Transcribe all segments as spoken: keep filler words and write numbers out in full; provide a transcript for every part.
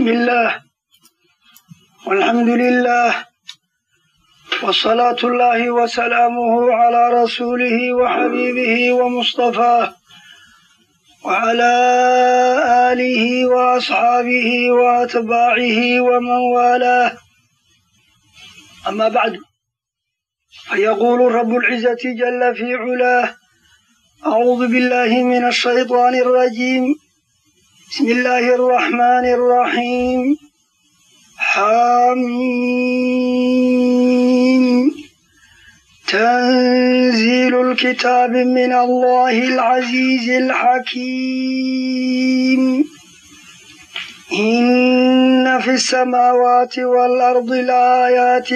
بسم الله والحمد لله والصلاة الله وسلامه على رسوله وحبيبه ومصطفاه وعلى آله وأصحابه وأتباعه ومن والاه. أما بعد، فيقول رب العزة جل في علاه: أعوذ بالله من الشيطان الرجيم. بسم الله الرحمن الرحيم. حميم. تنزيل الكتاب من الله العزيز الحكيم. إن في السماوات والأرض لآيات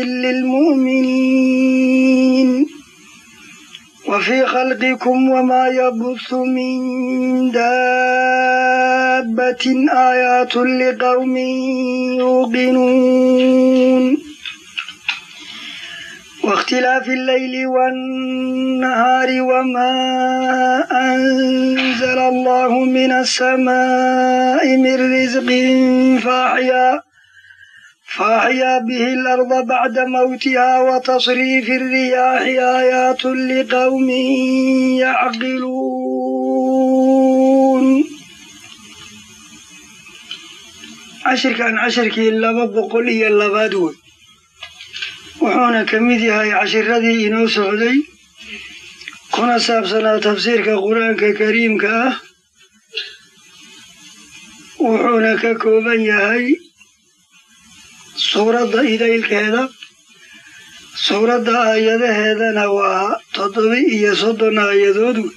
للمؤمنين وفي خلقكم وما يبث من دابة آيات لقوم يوقنون. واختلاف الليل والنهار وما أنزل الله من السماء من رزق فأحيا فأحيا به الأرض بعد موتها وتصريف الرياح آيات لقوم يعقلون. عشر كان عشر كي لما بقول إيا اللبادوي وحونا كميدي هاي عشر ردي إنو سعودي كنا سابسنا تفسير كقرآن كريم كاه وحونا ككوبان يهي سورة إليك هذا سورة آيات هذا نواه تضبي يصدنا آيات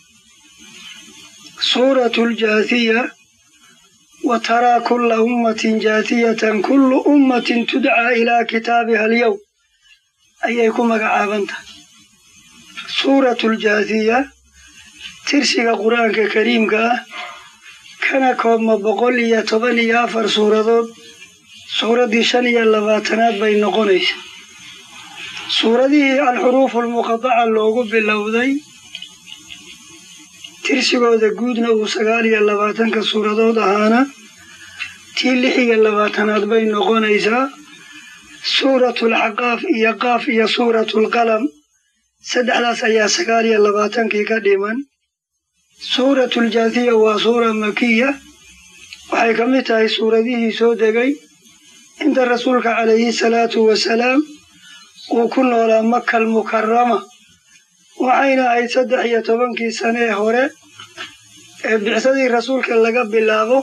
سورة الجاثية. وترى كل أمة جاثية كل أمة تدعى إلى كتابها اليوم أيكم قعابنت. سورة الجاثية ترسي القرآن الكريم كان كوم بقول يتبني يافر سورة سورة دي شنية اللباتنات بين قنيش. سورة دي الحروف المقطعة اللوغو باللوذي ترسيقو دا قودنا وسقالي اللباتن كسورة دو دهانا تيلحي اللباتنات بين قنيشا. سورة العقاف إيا قاف إيا سورة القلم سدعلاس إيا سقالي اللباتن كي قديما. سورة الجاثية وسورة مكية وحيكمتها سورة دي سودقي عند رسولك عليه الصلاة والسلام وكنا على مكة المكرمة وعين أي صدح يتبنكي سنة هوري بعثدي رسولك اللقى بالله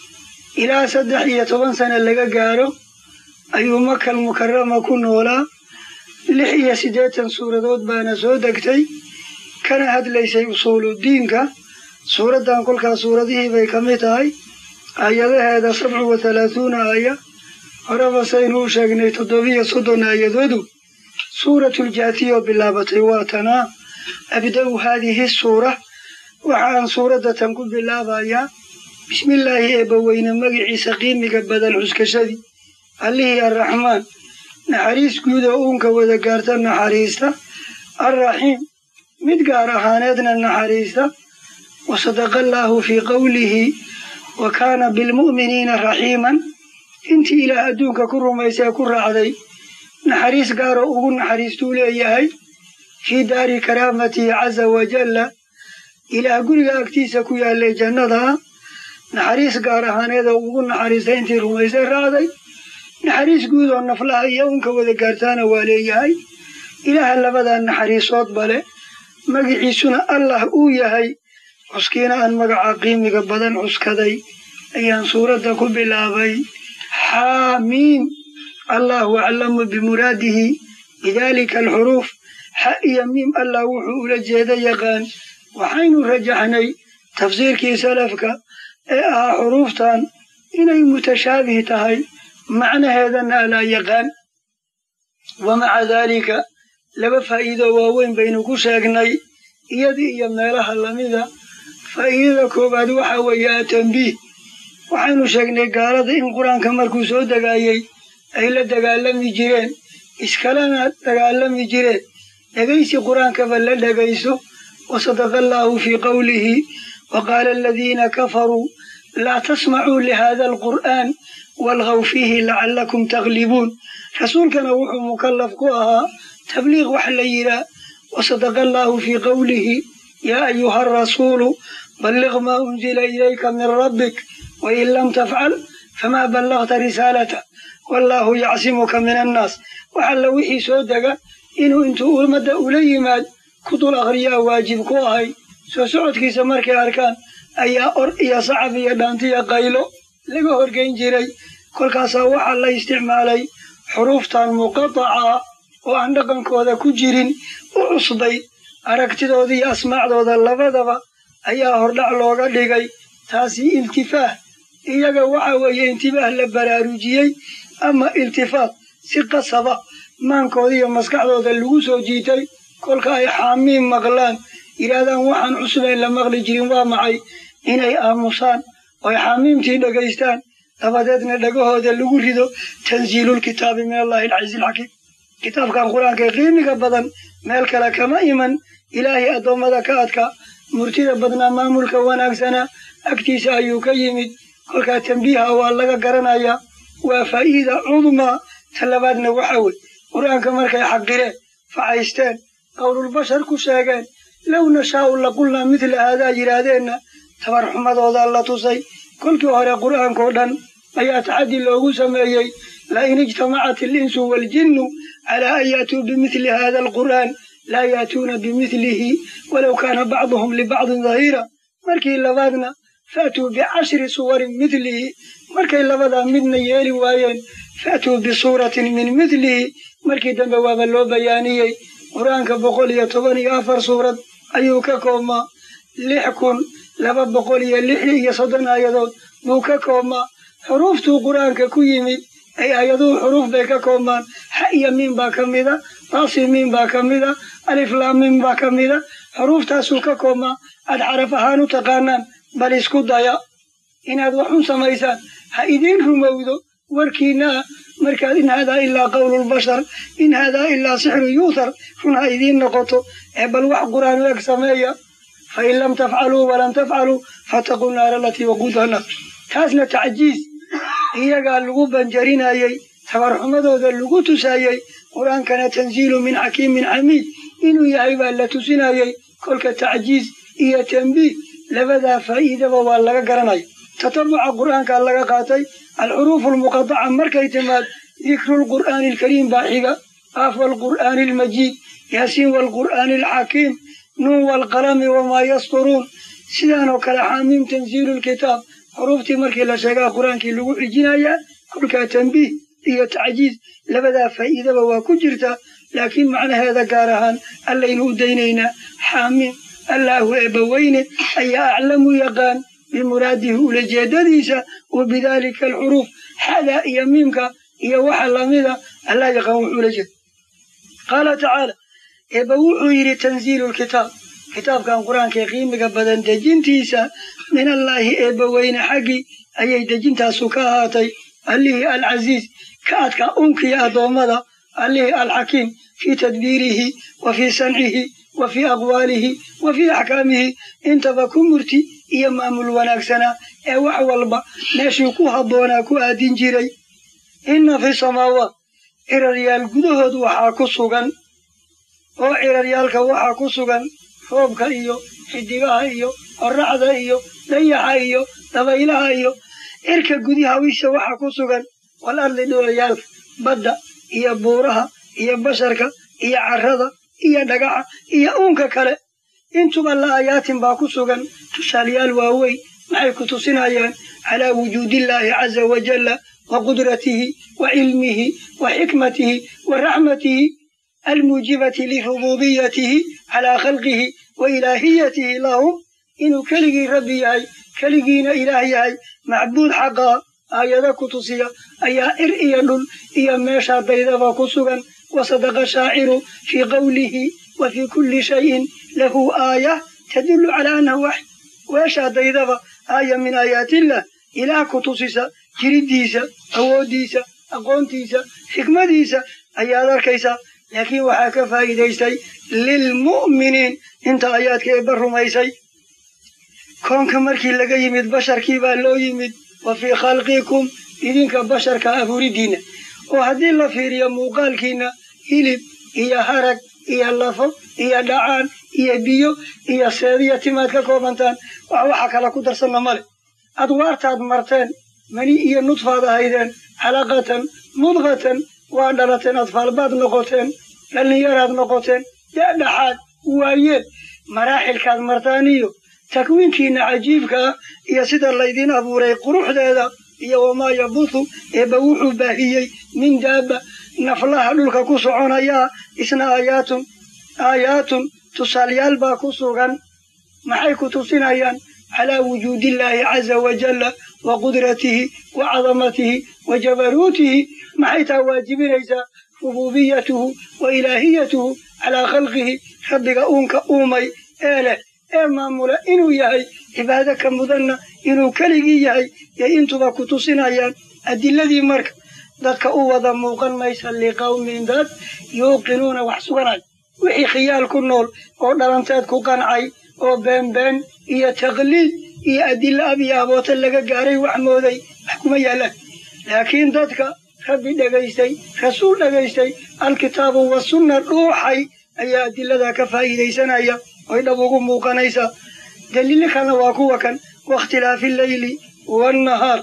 إلى صدح يتبن سنة اللقى قارو أي مكة المكرمة كنا ولا لحية سداتا سورة دوت بانا سودكتي كان هذا ليس يوصول الدين سورة دان كل سورة دي بيكمتها آيات هذا سبع وثلاثون آية ورفا سينو شاقني تضوية صدنا يدودو. سورة الجاثية باللابة واتنا أبدأ هذه السورة وعن سورة تنقل باللابة. بسم الله إبوين مقعي سقيم مقبدا عسكشدي اللي هي الرحمن نحريس قيودة أونك وذكارتا نحريستا الرحيم مدقار حانيتنا نحريستا. وصدق الله في قوله وكان بالمؤمنين رحيما. انت إلى أدونك كرو ميسا كرو عدي نحريس قارو أغن نحريس تولي أيهي في دار كرامتي عز وجل إلى أقول أكتيسا كويا اللي جنة نحريس قارو هانيدا أغن نحريس انت رميسا رعدي نحريس قودو النفلها يونك وذكارتانا واليهي إلى هلبدا نحريسوت بالي مقعيسونا الله أويهي عسكينا أن مقع قيمك بدن عسكدي أيان سورة كب الآبي. حاميم. الله أعلم بمراده بذلك الحروف حق يميم الله وحول الجهد يقان وحين رجعني تفسير كي سلفك إيها حروفتان إني متشابه تهي معنى هذا لا يقان. ومع ذلك لبفا إذا واوين بينكو شاقني إيدي يمنالها اللمذا فإذا كوباد وحويا تنبيه وحين شاقني قارض إن قرآن كمركو سو دقايي أي لا دقالمي جيرين إسكالنا دقالمي جيرين دقايسي قرآن كفل دقايسو. وصدق الله في قوله وقال الذين كفروا لا تسمعوا لهذا القرآن والغوا فيه لعلكم تغلبون رسول كان وحو مكلف كوها تبليغ وحليلا وصدق الله في قوله يا أيها الرسول بلغ ما أنزل إليك من ربك وإن لم تفعل فما بلغت رسالته والله يعصمك من الناس وحل وحي سودك إنه انتو المدى أوليمات كطول أغرياء واجب كوهي سو سعود كي سمركي أركان أي أر يا صعب يا دانتي يا قيلو لقى هرقين جيري كل كاسا وحل استعمالي حروفتان مقطعة وعندقن كودا كجيرين وعصبي أركتي دودي أسمع دودا اللبادبا أي هردع لوغا لغي تاسي التفاه إياغا وحاوي انتباه لبراروجيي أما التفات سقة صبا مان كودي ومسكع دودا اللغوسو جيتي كل كاي حامين مغلان إرادان وحان عصبين لمغلي جيرين وامعي إناي آموسان ويحامين تين لغيستان لبادتنا لغوهودا اللغو ريدو تنزيل الكتاب من الله العزيز الحكيم كتاب كان قرآن كقيمك بدن مالك لك ما إيمن إلهي أدوم ذكاتك مرتدى بدنا مامولك وناكسنا أكتيس أيوك يمد كلك تنبيها والله قرنايا وفائدة عظمى تلبادنا وحاول قرآن كمالك يحقره فعيستان قول البشر كشاقان لو نشاء لقلنا مثل هذا جرادينا تبرحمة وضع الله تصي كل كهر قرآن كودان أيات عدي اللغو سمايي لئن اجتمعت الإنس والجن على أن يأتوا بمثل هذا القرآن لا يأتون بمثله ولو كان بعضهم لبعض ظهيرا مركي لبادنا فأتوا بعشر صور مثله مركي لبادا من يالي وايين فأتوا بصورة من مثله مركي دنبواب اللو بيانيي قرآن كبقول يتبني آفر صورة أيوكا كوما لحكم لبا بقول يلحي يصدنا يدود موكا كوما حروفتو قرآن ككويمي أي أيضو حروف بيكا كومان حقيا مين باكميدا طاسي مين باكميدا ألف لام مين باكميدا حروف تاسوكا كوما أد عرفها نتقانان بل اسكو دايا إن هذا وحن سميسان حايدين رمودو وركينا مركز إن هذا إلا قول البشر إن هذا إلا سحر يوثر فن حايدين نقطو بل وح قرآن لك سمايا فإن لم تفعلوا ولم تفعلوا فاتقوا النار التي وقودها الناس تاسنا تعجيز iyagaa lagu banjarinaayey tabarxumadooda lagu tusaayey qur-aankana tanziilu min xakiimin xamiid inuu yahay baa la tusinayey kolka tacjiiz iyo tanbiih labadaa faa'iidaba waa laga garanaya tatabuca qur'aankaa laga qaatay alxuruufu almuqadaca markay timaad dikru lqur'aani alkariim baa xiga qaaf waalqur'aani almajiid yaasiin waalqur'aani alxakiim nuun waalqalami wamaa yasturuun sidaanoo kale xaamiim tanziilu lkitaab حروفتي مركي لا شيغا قرانكي لوو خجينايا كلكا تنبيه iyo تعجيز لبدا فائده waa ku jirta laakiin macna hada gaarahan allaynu deynayna xaamim allahu abawayne ay a'lamu yaqan bimuradihi ulajeedadiisa wabidalika alhuruf hada yamimka iyo waxa lamida allah yaqan wuxuu lajeed qala ta'ala abawuu yiri tanziilul kitab kitaabkan quraanka qiimiga badan dejintiisa من الله إبوين حقي أي دجنتا سكاهاتي عليه العزيز كاتك أنكي أدومدا عليه الحكيم في تدبيره وفي صنعه وفي أقواله وفي أحكامه انت بكمرتي إيمام الوناكسنا أوح والبا نشيكوها بوناكو آدين جيري إن في السماوات إرى ريال قدهد وحاكو سوغن أو إرى ريالك وحاكو سوغن روبك إيو حدقها إيو الرعد إيو dayaxa iyo dabaylaha iyo irka gudaha wiisha waxa ku sugan walardi doolayaalka badda iyo buuraha iyo basharka iyo carrada iyo dhagaxa iyo uunka kale intuba la ayaatin baa ku sugan tusaalayaal waaweyn maxay ku tusinayaan ala wujuudillaahi azza wa jalla wa qudratihi wa ilmihi wa hikmatihi wa rahmatihi almujibati li rububiyyatihi ala khalqihi wa ilahiyatihi lahum إنه كلجي ربي هاي كلجينا إلهي هاي معبود حقا آيادا كتوسيا أيا إرئي نل إيا ماشا بيدا وكسوغا وصدق شاعر في قوله وفي كل شيء له آية تدل على أنه وحي ويشا بيدا آية من آيات الله إلى كتوسيسا جريديسا أوديسا أقونتيسا حكمديسا أيادا كيسا لكن وحاك فايديسي للمؤمنين انت آيات كيبر ميسي كون كمركي لقى يمد بشر كيبا لو يمد وفي خلقكم إذن كبشر كأفوردين وهذه الله في ريمو قال كينا إلب إيا هرق إيا اللفظ إيا دعان إيا بيو إيا سيدية تماتك كومنتان وحكا لكو درسنا مالي أدوارت مرتين مني إيا نطفة هذا حلقة مضغة وعندلة أطفال بعض نقطين لأن يراد نقطين يأنا حاد وعيد مراحل كاد مرتانيو تكوين كينا عجيبك يا سيد الله يدين أبو ري قروح هذا يا وما يبث يبوح باهي من دابة نفلها لك كسعون يا إسنا آيات آيات تصالي البا كسوغا محيك تصنعيا على وجود الله عز وجل وقدرته وعظمته وجبروته محيط واجب ليس ربوبيته وإلهيته على خلقه خبق أونك أومي آله إمامنا إنو يهي عبادك مذنى إنو كلغي يهي يإنتو بكتوسنايان أدي الذي مرك ذاتك أوضا موقا ميسا لقوم ذات يوقنون وحسونا وحي خيال كنول ودرانتات كوكانعي وبين بين إيا تغليل إيا أدي الأبي أبوتا لغا قاري وحمودي حكومي له لكن ذاتك ربي دغيستي رسول دغيستي الكتاب والسنة روحي أي أدي لذاك فايدي سنايا ويدبوكم موقانيسا دليل كان واكوا كان واختلاف الليل والنهار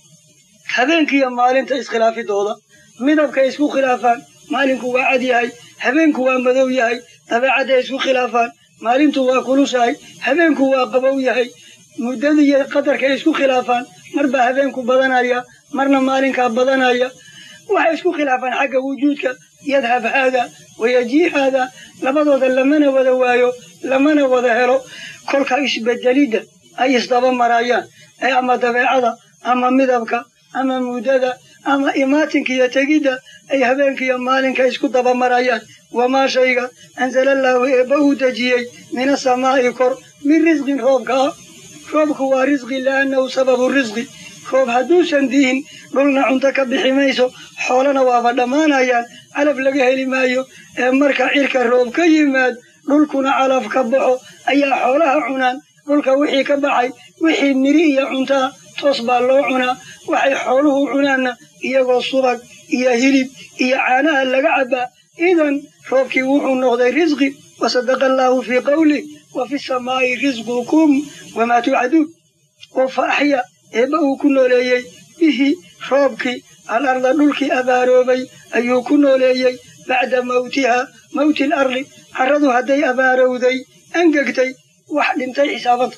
هبينك يا مالين تيس خلافي دولا مدبك يسكو خلافان مالينك وعدي هاي هبينك ومدوي هاي تبعد يسكو خلافان مالين توا كلوس هاي هبينك وقبوي هاي مددي قدرك يسكو خلافان مربا هبينك بدنايا مرنا مالينك بدنايا ويسكو خلافان حق وجودك يذهب هذا ويجي هذا لبضوذ لمن ودوايو لمن ودهلو كل كايش بدليده أي إصداب مرايان أي أما دبيعة أما مذبك أما مودة أما إماتك يتجد أي هبينك يا مالك يسكت دب مرايان وما شيء أنزل الله بودجي من السماء كر من رزق روبك روبك هو رزق لأنه سبب الرزق روب هدوسا دين قلنا عندك بحميسو حولنا وفدمانا يان على بلغه لمايو مركا عيرك روبك يماد dhulkuna calaf ka baxo ayaa xoolaha cunaan dhulka wixii ka baxay wixii miri iyo cuntaa toos baa loo cunaa waxay xooluhu cunaanna iyagoo subag iyo hilib iyo caanaha laga cabaa idan roobkii wuxuu noqday risqi wasadaqa allaahu fii qawlih wa fi samaa'i risqukum wamaa tuucaduun oo fa axya eebba uu ku nooleeyey bihi roobkii alarda dhulkii abaaroobay ayuu ku nooleeyey bacda mawtiha mawti alardi عرضو هدي أبارودي أنجكتي واحد انتي حسابات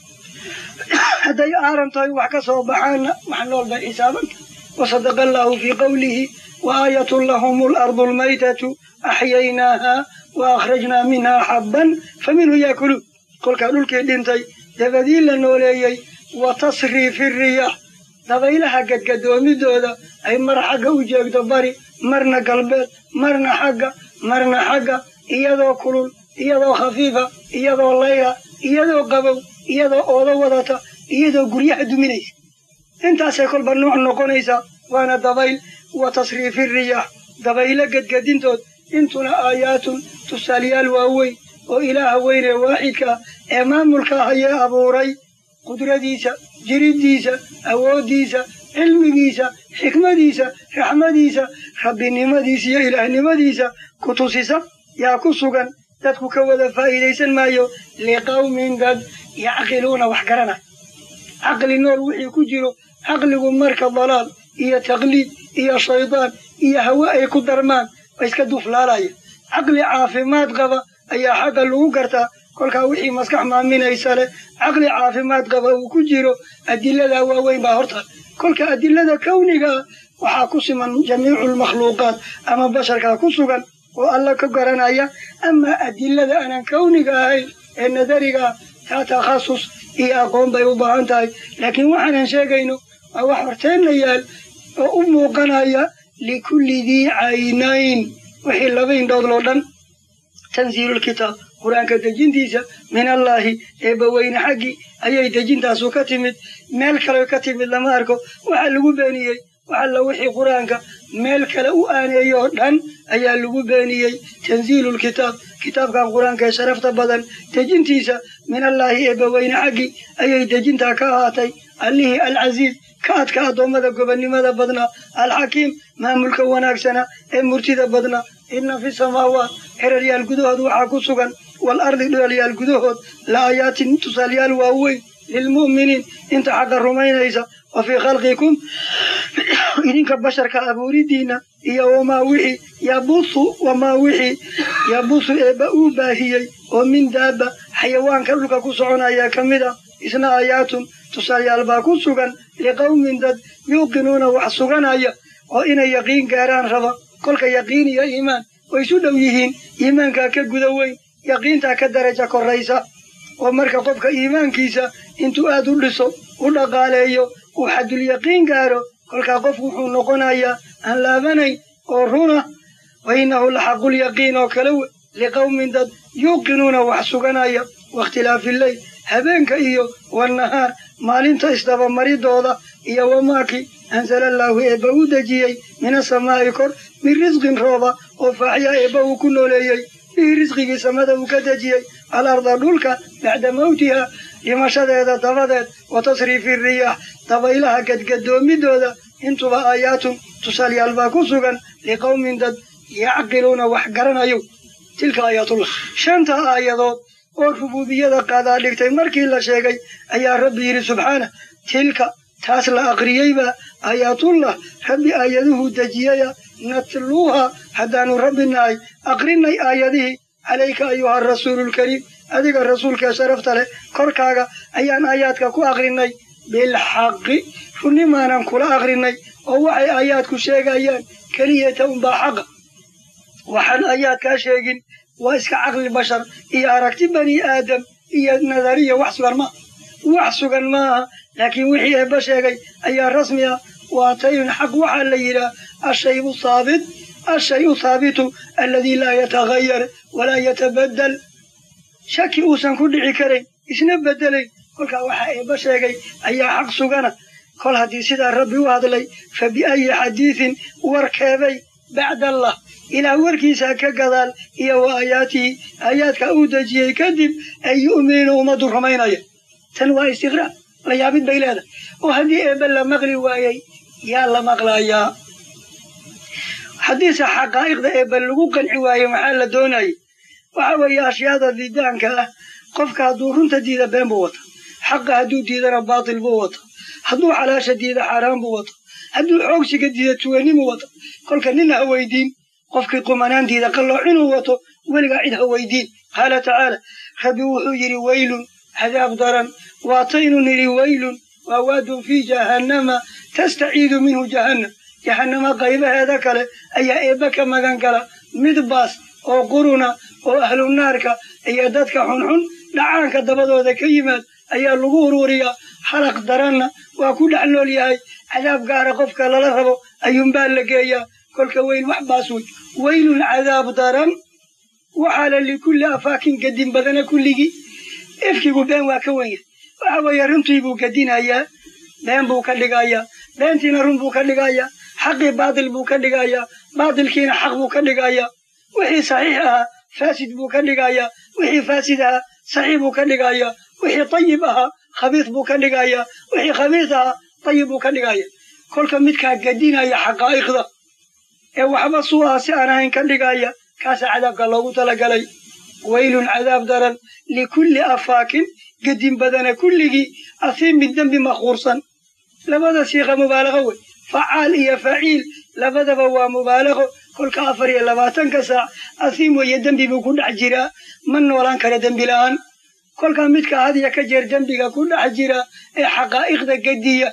هدي آرمتي وحكسوا بحانا محنول بحسابات وصدق الله في قوله وآية لهم الأرض الميتة أحييناها وأخرجنا منها حبا فمنه يأكلون قل كانوا الكيدينتي يبديل لنوليي وتصري في الرياح دبيلها قد قدومي دودا أي مر حقا وجاك دباري مرنا قلبات مرنا حقا مرنا حقا iyadoo kulul iyadoo khafiifa iyadoo layla iyadoo qabow iyadoo ooda wadata iyadoo guryaha duminaysa intaasay kolba nooc noqonaysa waana dabayl wa tasriifi riyaah dabaylo gadgadintood intuna aayaatun tusaaliyaal waaweyn oo ilaaha weyne waaxidka ee maamulka hayee abuuray qudradiisa jiridiisa awoodiisa cilmigiisa xikmadiisa raxmadiisa rabbinimadiisa iyo ilaahnimadiisa ku tusisa يا كسوغان تدكو كودا فايديسن مايو لقوم قد يعقلون وحقرنا عقل النور وحي كجيرو عقل مرك ضلال إيا تغليد إيا شيطان إيا هواء كدرمان ويسكدو فلالاي عقل عافمات غبا أيا حق اللوغرتا كل كوحي مسكح ما من أيسالة عقل عافمات غبا وكجيرو أدلة ووين باهرتا كل كأدلة كونيغا وحاكوس من جميع المخلوقات أما بشر كاكوسوغان والله كقرنايا أما أدلة أنا كونك هاي النذرية تخصص هي أقوم بيوبانتاي لكن وحنا شاقينه أو حرتين ليال أم قنايا لكل ذي عينين وحي بين دولودن تنزيل الكتاب قرآن كتجين ديسا من الله إبوين حقي أي تجين تاسو كتمت مالك لو كتمت لما أركو وحلقوا بانيي وحلا وحي قرآنك مالك لو آني يهدن أي اللقو بانيي تنزيل الكتاب kitaabkan qur-aanka ee sharafta badan dejintiisa minallaahi eebbaweyne xaggi ayay dejintaa ka ahaatay allihii alcasiiz ka adka addoommada gobonnimada badnaa alxakiim maamulka wanaagsana ee murtida badnaa inna fi samaawaat xeraryaal gudahood waxaa ku sugan wal ardi dhoolyaal gudahood la aayaatin tusaalyaal waaweyn lilmu'miniin inta xaqa rumaynaysa wa fii khalqikum idinka basharka abuuridiinna iyo wamaa wixii yabusu wamaa wixii yabusu eebba uu baahiyey oo min daabba xayawaanka dhulka ku soconayaa ka mid ah isna aayaatun tusaalyaal baa ku sugan liqawmin dad yuuqinuuna wax suganaya oo inay yaqiin gaaraan raba kolka yaqiin iyo iimaan way isu dhow yihiin iimaankaa ka guda weyn yaqiintaa ka daraja korraysa oo marka qofka iimaankiisa intuu aad u dhiso u dhaqaaleeyo uu xadulyaqiin gaaro kolkaa qofku wuxuu noqonayaa aan laabanayn oo runa wa innahu la xaqulyaqiin oo kale we liqawmin dad yuuqinuuna wax suganaya wakhtilaafileyl habeenka iyo wannahaar maalinta isdabamaridooda iyo wamaakii ansalallaahu eebba u dejiyey mina samaa'i kor min risqin rooba oo faaxya eebba uu ku nooleeyey bihi risqigii samada uu ka dejiyey alarda dhulka bacda mawtiha dhimashadeeda dabadeed wa tasriifi riyaax dabaylaha gadgadoommidooda intuba aayaatun tusaalyaal baa ku sugan liqawmin dad yacqiluuna wax garanayo tilka aayaatullah shanta aayadood oo rubuubiyada qaadaa dhigtay markii la sheegay ayaa rabbi yidhi subxaana tilka taas la aqriyeyba aayaatullah rabbi aayaduhu dejiyaya natluuha haddaanu rabbi nahay aqrinay aayadihii calayka ayuha rasuululkariim adiga rasuulkee sharafta leh korkaaga ayaan aayaadka ku aqrinay bilxaqi runnimaanan kula aqrinay oo waxay aayaadku sheegayaan keliyata unbaa xaqa waxaan aayaadkaa sheegin waa iska caqli bashar iyo aragti bani aadam iyo nadariya wax sugan maaha wax sugan maaha laakiin wixii eebba sheegay ayaa rasmi ah waa tayun xaq waxaa la yidhaah ashayu haabit ashayu haabitu alladii laa yatagayar walaa yatabaddal shaki uusan ku dhici karayn isna beddelayn kolkaa waxaa eebba sheegay ayaa xaq sugana kol haddii sidaa rabbi u hadlay fa biayi xadiidin warkeebay bacdallah ilaah warkiisa ka gadaal iyo wa aayaatihi aayaadka uu dejiyey kadib ay yu'minuuna ummaddu rumaynaya tan waa istiqraa la yaabid bay leedahay oo haddii eebbe la maqli waayey yaa la maqlayaa haddiise xaqaa'iqda eebbe lagu qanci waayey maxaa la doonayay waxa weeye ashyaada diidaanka ah qofka hadduu runta diida been buu wata xaqa hadduu diidana baatil buu wata hadduu xalaasha diida xaaraan buu wata hadduu xoogsiga diida tuwanimuu wata kolka nin ha weydiin qofkii qumanaan diida qallooc inuu wato weligaa cid ha weydiin qaala tacaala rabbi wuxuu yidhi weylun cadaab daran waataynu nidhi weylun waa waadun fii jahannama tastaciidu minhu jahannam jahannama qaybaheeda kale ayaa eebba ka magan gala mid baas oo quruna oo ahlunaarka iyo dadka xunxun dhacaanka dabadooda ka yimaad ayaa lagu ururiyaa xalaq daranna waa ku dhex nool yahay cadaab gaara qofka lala rabo ayuunbaa la geeyaa kolka weyl wax baas wey weylun cadaab daran waxaala likulli afaakin gadin badana kulligii ifkigu been waa ka wen yahay waxa weeye runtii buu gadinayaa been buu ka dhigayaa beentiina run buu ka dhigayaa xaqii baatil buu ka dhigayaa baatilkiina xaq buu ka dhigayaa wixii saxiix ahaa faasid buu ka dhigayaa wixii faasid ahaa saxiix buu ka dhigayaa wixii tayib ahaa khabiis buu ka dhigayaa wixii khabiis ahaa tayib buu ka dhigayaa kolka midkaa gadinaya xaqaa'iqda ee waxba suuha si aan ahayn ka dhigaya kaasaa cadaabka loogu talagalay weylun cadaab daran likulli afaakin gedin badana kulligii asiimin dembi makhuursan labada siiqa mubaalaqa wey facaal iyo faciil labadaba waa mubaalaqo kolka afar iyo labaatanka saac asiim weeye dembi buu ku dhex jiraa ma noolaan kara dembi la'aan kolka midka hadiya ka jeer dembiga ku dhex jira ee xaqaa'iqda gediya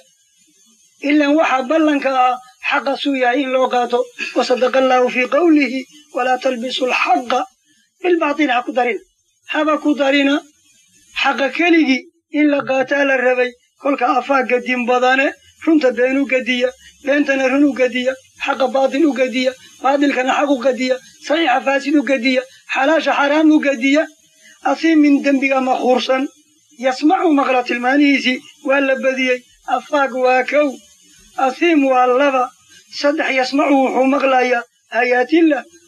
ilan waxaa ballanka ah xaqa suu yahay in loo qaato wasadaqa allaahu fii qawlihi walaa talbisu alxaqa bilbaatil ha ku darina haba ku darina xaqa keligii in la qaataa la rabay kolka afaa gadin badane runta been u gediya beentana run u gediya xaqa baatil u gediya baatilkana xaq u gediya saxiixa faasid u gediya xalaasha xaraam u gediya asiimin dembiga makhuursan yasmacu maqla tilmaanihiisii waa la badiyey afaag waa kow asiim waa laba saddex yasmacu wuxuu maqlayaa aayaatillah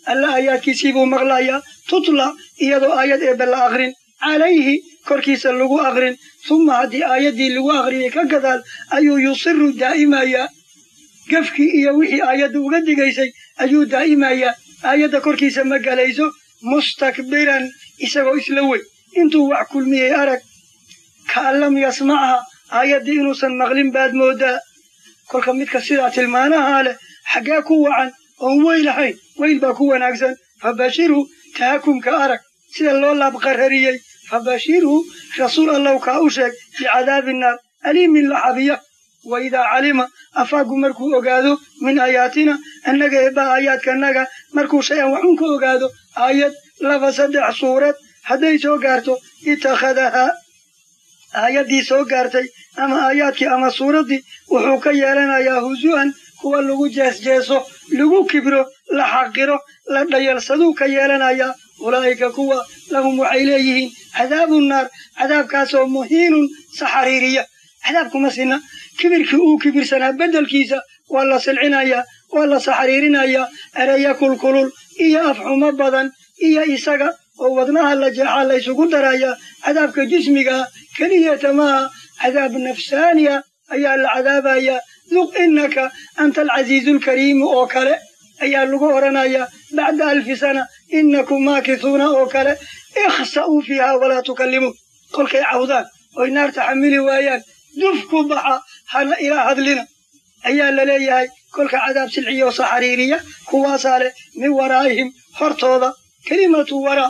alla aayaadkiisii buu maqlayaa tutla iyadoo aayad eebbe la aqrin calayhi korkiisa lagu aqrin uma haddii aayaddii lagu aqriyay ka gadaal ayuu yusiru daa'imayaa gafkii iyo wixii aayadda uga digaysay ayuu daa'imayaa aayadda korkiisa ma galayso mustakbiran isagoo isla wey intuu wax kulmiyey arag kaan lam yasmacha aayaddii inuusan maqlin baad moodaa kolka midka sidaa tilmaanahaa leh xaggee ku wacan oon weyl ahayn weyl baa ku wanaagsan fabashirhu tahakumka arag sida loo laabqarariyey fabashirhu rasuul allow kaa u sheeg bicadaabi naar aliimin laxabiya waidaa calima afaagu markuu ogaado min aayaatina annaga eebbaha aayaadkanaga markuu shay-an waxun ka ogaado aayad laba saddex suurad hadday soo gaarto itakhadahaa aayaddii soo gaartay ama aayaadkii ama suuraddii wuxuu ka yeelanayaa husu'an kuwa lagu jeesjeeso lagu kibro la xaqiro la dhayalsaduu ka yeelanayaa ulaa'ika kuwa lahum waxay leeyihiin cadaabu naar cadaabkaasoo muhiinun saxariiriya cadaabkuma sina kibirkii uu kibirsanaa beddelkiisa waa la silcinayaa waa la saxariirinayaa ereya kulkulul iyo afxumo badan iyo isaga oo wadnaha la jeexaa la ysugu darayaa cadaabka jismigaa keliyata maaha cadaab nafsaaniya ayaa la cadaabayaa duq innaka anta alcasiizuulkariimu oo kale ayaa lagu odhanayaa bacda alfi sana innakum maakisuuna oo kale ikhsa'uu fiihaa walaa tukallimuun kolkay cawdaan oy naarta xamili waayaan duf ku baxa hana ilaa hadlina ayaa la leeyahay kolka cadaab silciyo saxariiriya kuwaasaa leh min waraa'ihim hortooda kelimatu waraa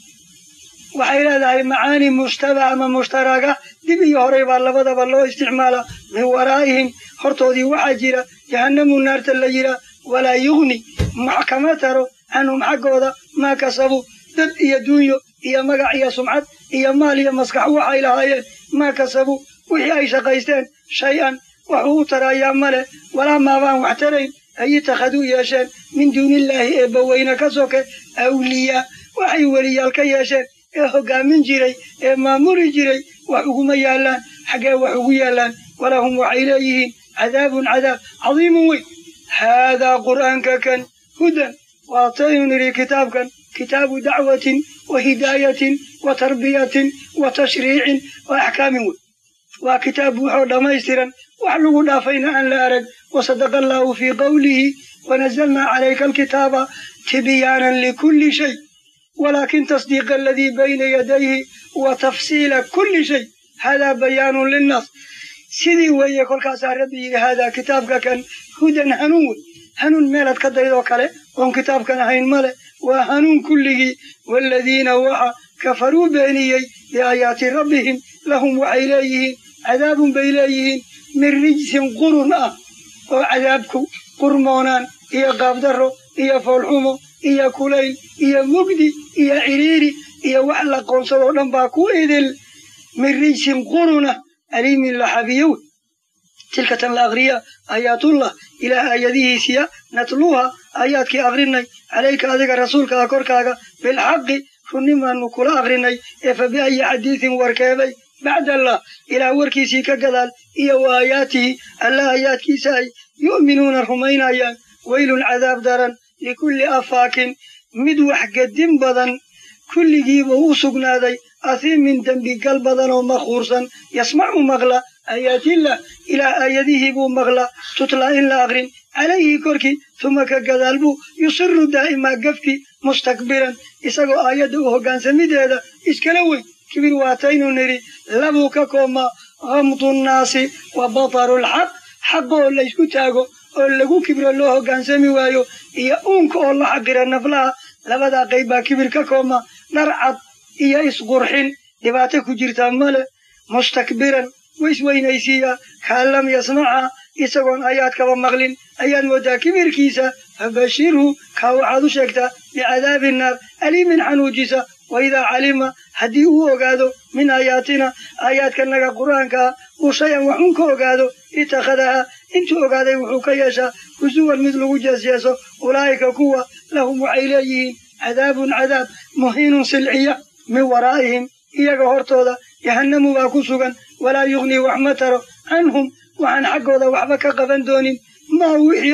waxay leedahay macaani mushtabaha ama mushtaraga dib iyo horay baa labadaba loo isticmaalaa min waraa'ihim hortoodii waxaa jira jahannamu naarta la yihaa walaa yugni kama taro canhum xaggooda maa kasabuu dad iyo duunyo iyo magac iyo sumcad iyo maal iyo maskax waxay lahaayeen maa kasabuu wixii ay shaqaysteen shay-an waxuu u tarayaa male walaa maabaan wax tarayn ay itakhaduu yeesheen min duunillaahi eebbaweyne ka soke awliyaa waxay weliyaal ka yeesheen ee hoggaamin jiray ee maamuli jiray wax uguma yaallaan xaggee wax ugu yaallaan walahum waxay leeyihiin cadaabun cadaab cadiimun weyn haadaa qur'aanka kan hudan waataynu nidhi kitaabkan kitaabu dacwatin wa hidaayatin wa tarbiyatin wa tashriicin wa axkaamin wey waa kitaab buuxoo dhammaystiran wax lagu dhaafayna aan la arag wasadaqa allaahu fii qawlihi wanazalnaa calayka alkitaaba tibyaanan likulli shay walaakin tasdiiqa aladii bayna yadayhi wa tafsiila kulli shay haadaa bayaanun linnaas sidii weeye kolkaasaa rabbi yidhi haadaa kitaabka kan hudan hanuun wey hanuun meelaad ka daydoo kale oon kitaabkan ahayn male waa hanuun kulligii waaladiina waxa kafaruu beeniyey biaayaati rabbihim lahum waxay leeyihiin cadaabun bay leeyihiin min rijsin qurun ah oo cadaabku qurmoonaan iyo qaabdarro iyo foolxumo iyo kulayl iyo mugdi iyo ciriiri iyo wax la qoonsadoo dhan baa ku idil min rijsin qurunah aliimin laxabiyo wey tilka tan la aqriya aayaatullah ilaah aayadihiisiya natluuha aayaadkii aqrinay calayka adiga rasuulka ah korkaaga bilxaqi runnimaanu kula aqrinay ee fa biayi xadiidin warkeebay bacda allah ilaah warkiisii ka gadaal iyo wa aayaatihi alla aayaadkiisa ay yu'minuuna rumaynayaan weylun cadaab daran likulli afaakin mid wax gedin badan kulligiibuu u sugnaaday ahiimin dembigal badan oo makhuursan yasmacu maqla aayaatillah ilaah aayadihii buu maqla tutlaa in la aqrin calayhi korkii tuma ka gadaal buu yusiru daa'imaa gafki mustakbiran isagoo aayadda u hoggaansamideeda iskala weyn kibir waataynu nidhi labuu ka koobmaa hamdu nnaasi wa bataru lxaq xaqoo laysku taago oo lagu kibro loo hoggaansami waayo iyo uunka oo la xaqira naflaha labadaa qayb baa kibir ka koobmaa dharcad iyo isqurxin dhibaato ku jirtaa male mustakbiran waisweynaysiiyaa kaan lam yasmaca isagoon aayaadkaba maqlin ayaad mooddaa kibirkiisa fabashirhu kaa waxaad u sheegtaa bicadaabi naar aliimin xanuujisa waidaa calima haddii uu ogaado min aayaatina aayaadkanaga qur'aankaa uu shay-an waxun ka ogaado itakhadahaa intuu ogaaday wuxuu ka yeeshaa husuwan mid lagu jeesjeeso ulaa'ika kuwa lahum waxay leeyihiin cadaabun cadaab muhiinun silciya min waraa'ihim iyaga hortooda jahannamu baa ku sugan walaa yugnii wax ma taro canhum waxaan xaggooda waxba ka qaban doonin maa wixii ay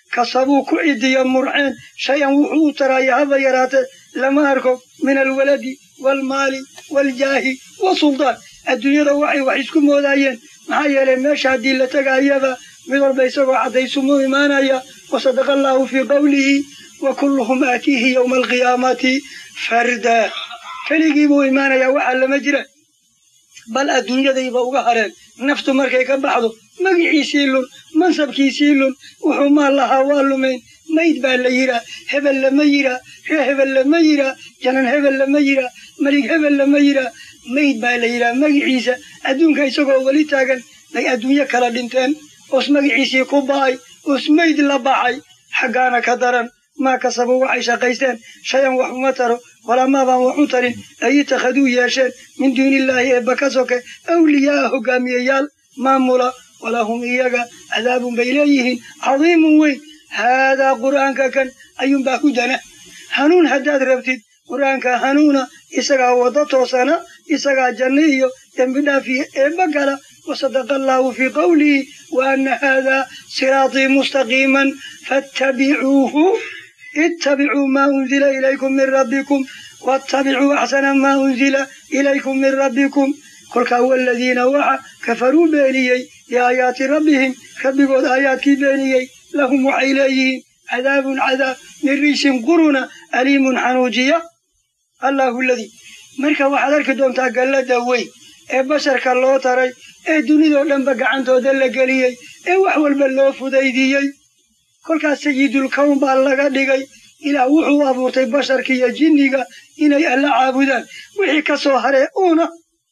kasabuu ku cidiya murceen shay-an wuxuu u taraya haba yaraate lama arko min alwaladi waalmaali waaljaahi wasuldaan adduunyada waxay wax isku moodaayeen maxaa yeelay meesha haddii la tegayaba mid walba isagoo caddaysumuu imaanaya wasadaqa allaahu fii qawlihi wa kulluhum aatiihi yowma alqiyaamati farda keligii buu imaanayaa waxaa lama jira bal adduunyadayba uga hareen naftu markay ka baxdo magiciisii lun mansabkiisii lun wuxuu maal lahaa waa lumayn mayd baa la yihaa hebel lama yihaa ree hebel lama yihaa janan hebel lama yihaa melig hebel lama yihaa mayd baa la yihaa magiciisa adduunka isagoo weli taagan bay adduunyo kala dhinteen oos magiciisii ku ba'ay oos mayd la baxay xaggaana ka daran maa kasabuu waxay shaqaysteen shayan wax uma taro walamaa baan wax u tarin ay itakhaduu yeesheen min duunillaahi eebba ka soke awliyaa hogaamiyeyaal maamula walahum iyaga cadaabun bay leeyihiin cadiimun weyn haadaa qur'aanka kan ayuunbaa hudana hanuun haddaad rabtid qur'aanka hanuuna isagaa waddo toosana isagaa janno iyo dembi dhaafiya eebba gala wasadaqa allaahu fii qawlihi wa anna haadaa siraatii mustaqiiman fattabicuuhu ittabicuu maa unzila ilaykum min rabbikum waattabicuu axsana maa unzila ilaykum min rabbikum kolkaa waladiina waxa kafaruu beeniyey biaayaati rabbihim rabbigood aayaadkii beeniyey lahum waxay leeyihiin cadaabun cadaab min riishin quruna aliimun xanuujiya allaahu ladii marka waxaad arki doontaa gallada weyn ee basharka loo taray ee dunidoo dhanba gacantooda la geliyey ee wax walba loo fudaydiyey kolkaas sayidulkown baa laga dhigay ilaah wuxuu abuurtay basharka iyo jinniga inay alla caabudaan wixii ka soo haree uuna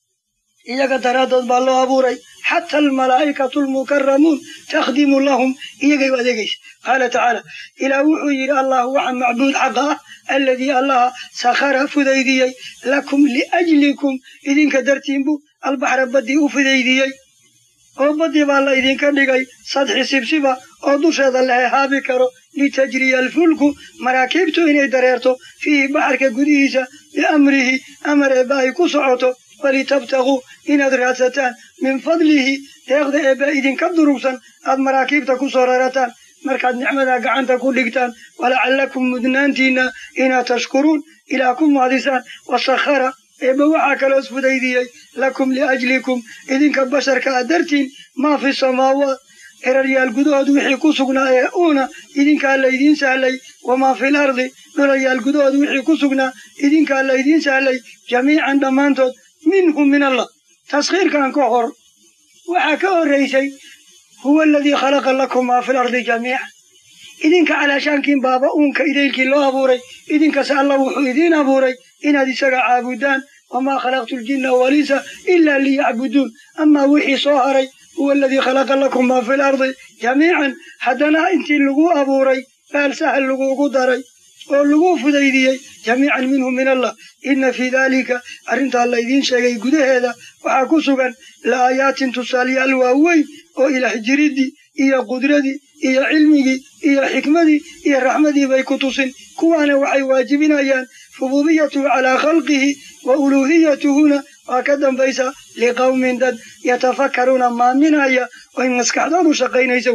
iyaga daraaddood baa loo abuuray xataa almalaa'ikatu almukaramuun takhdimu lahum iyagay u adeegaysa qaala tacaala ilaah wuxuu yidhi allah waxa macbuud xaqa ah alladii allaha sakhara fudaydiyey lakum liajlikum idinka dartiinbu albaxra baddii u fudaydiyey oo baddii baa la idinka dhigay sadxi sibsiba oo dusheeda la hehaabi karo litajriya alfulku maraakiibtu inay dareerto fiihi baxarka gudihiisa biamrihi amar eebba ay ku socoto walitabtaguu inaad raadsataan min fadlihi deeqda eebba idinka durugsan aad maraakiibta ku soo rarataan markaad nicmadaa gacanta ku dhigtaan walacallakum mudnaantiinna inaad tashkuruun ilaa ku maadisaan wasakhara eebba waxaa kaloos fudaydiyey lakum liajlikum idinka basharka a dartiin maa fi samaawaat eraryaal gudahood wixii ku sugnaa ee uuna idinkaa laydiin sahlay wamaa fil ardi dhulayaal gudahood wixii ku sugnaa idinkaa laydiin sahlay jamiican dhammaantood minhu min allah taskhiirkan ka hor waxaa ka horraysay huwa aladii khalaqa lakum maa fil ardi jamiican idinka calaashaankiin baaba uunka idaylkii loo abuuray idinkase alla wuxuu idiin abuuray inaad isaga caabudaan wamaa khalaqtu ljinna walinsa ilaa liyacbuduun amaa wixii soo haray huwa aladii khalaqa lakum maa fi lardi jamiican haddana intii lagu abuuray baal sahal laguugu daray oo lagu fudaydiyey jamiican minhu min allah inna fii daalika arrintaa laydiin sheegay gudaheeda waxaa ku sugan la'aayaatin tusaalayaal waaweyn oo ilaah jiriddii iyo qudradii iyo cilmigii iyo xikmadii iyo raxmadii bay ku tusin kuwaana waxay waajibinayaan rububiyatuhu calaa khalqihi wa uluuhiyatuhuna waa ka dambaysa liqawmin dad yatafakkaruuna maaminaya oy maskaxdoodu shaqaynayso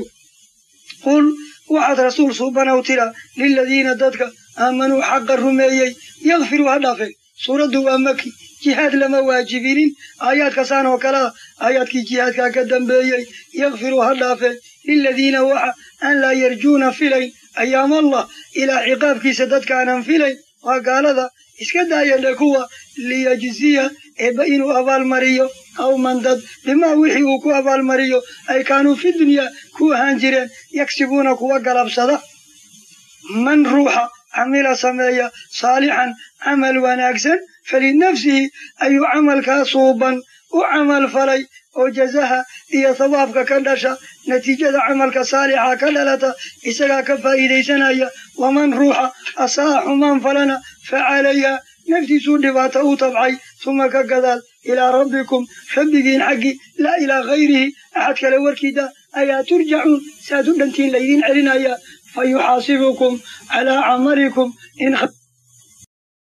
qul waxaad rasuul suubanow tira liladiina dadka aamanuu xaqa rumeeyey yakfiruu ha dhaafeen suuraddu waa maki jihaad lama waajibinin aayaadkasaan oo kale ah aayaadkii jihaadkaa ka dambeeyey yakfiruu ha dhaafeen liladiina waxa aan laa yarjuuna filayn ayaamallah ilaa ciqaabkiisa dadkaanan filayn waa gaalada iska daayadhe kuwa liyajziya eebba inuu abaalmariyo qawman dad bimaa wixii uu ku abaalmariyo ay kaanuu fi dunyaa ku ahaan jireen yagsibuuna kuwa galabsada man ruuxa camila sameeya saalixan camal wanaagsan falinafsihi ayuu camalkaa suuban u camal falay oo jazaha iyo thawaabka ka dhasha natiijada camalka saalixa ka dhalata isagaa ka faa'iidaysanaya waman ruuxa asaa xumaan falana facalayha naftiisuu dhibaato u tabcay suma ka gadaal ilaa rabbikum rabbigiin xaggii laa ilaa hayrihi axad kale warkiida ayaa turjacuun saad u dhantiin laydiin celinaya fa yuxaasibukum calaa camalikum in